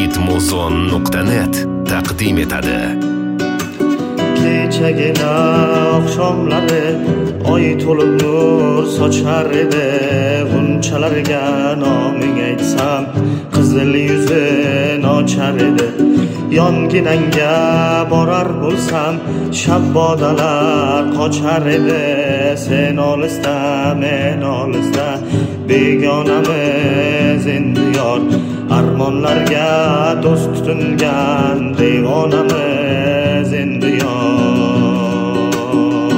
hitmuzon.net taqdim etadi. Kechagina oqshomlari oy to'lib nur sochar edi. G'unchalarga noming aytsam qizil yuzin ochar edi. Yonginangga borar bo'lsam shabbodalar qochar edi. Sen olisda men olisda begonamiz endi yor. Armonlarga do'st tutingan devonamiz endi yor.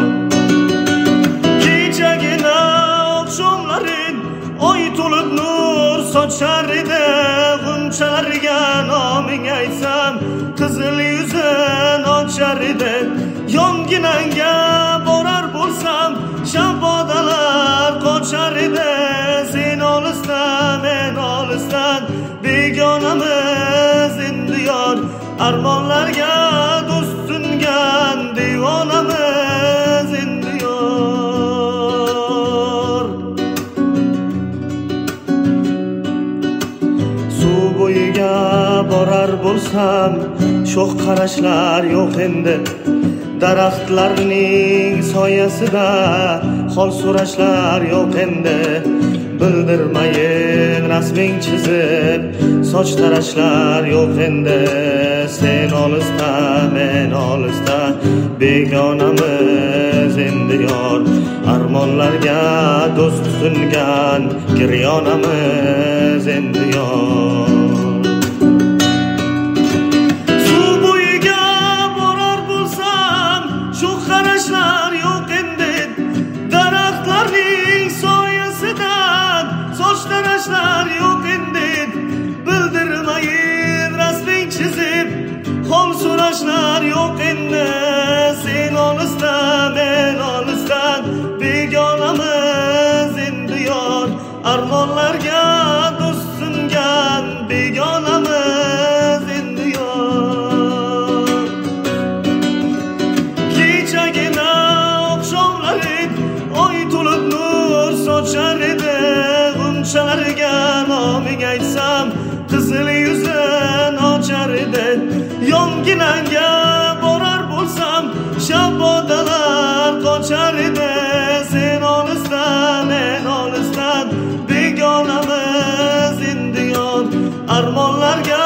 Kechagina oqshomlarin oy to'lib nur sochar edi. G'unchalarga noming aytsam qizil yuzin ochar edi. Yonginangga borar bo'lsam shabbodalar qochar edi. Sen olisdan men olisdan begonamiz endi yor. Armonlarga do'st tutingan devonamiz endi yor. Suv bo'yiga borar bo'lsam sho'x qarashlar yo'q endi. Daraxtlarning soyasida hol so'rashlar yo'q endi. Bildirmayin rasming chizib soch tarashlar yo'q endi. Sen olisda men olisda begonamiz endi yor. Armonlarga do'st tutingan giryonamiz endi yor. Qarashlar yo'q endi. Daraxtlarning soyasidan soch tarashlar yo'q endi. Bildirmayin rasming chizib hol so'rashlar yo'q endi. Sen olisdan men olisdan begonamiz endi yor. Armonlarga do'st tutingan begonamiz endi yor. Kechagina oqshomlarin oy to'lib nur sochar edi. G'unchalarga noming aytsam qizil yuzin ochar edi. Yonginangga borar bo'lsam shabbodalar qochar edi. Sen olisdan men olisdan begonamiz endi yor. Armonlarga